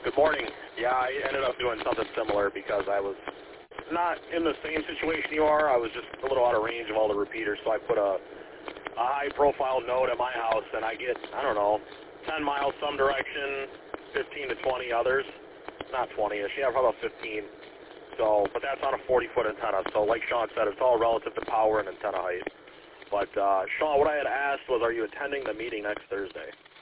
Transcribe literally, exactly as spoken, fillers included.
Good morning. Yeah, I ended up doing something similar because I was not in the same situation you are. I was just a little out of range of all the repeaters, so I put a, a high-profile node at my house, and I get, I don't know, ten miles some direction, fifteen to twenty others. Not twenty-ish, yeah, probably about fifteen. So, but that's on a forty-foot antenna. So like Sean said, it's all relative to power and antenna height. But, uh, Sean, what I had asked was, are you attending the meeting next Thursday?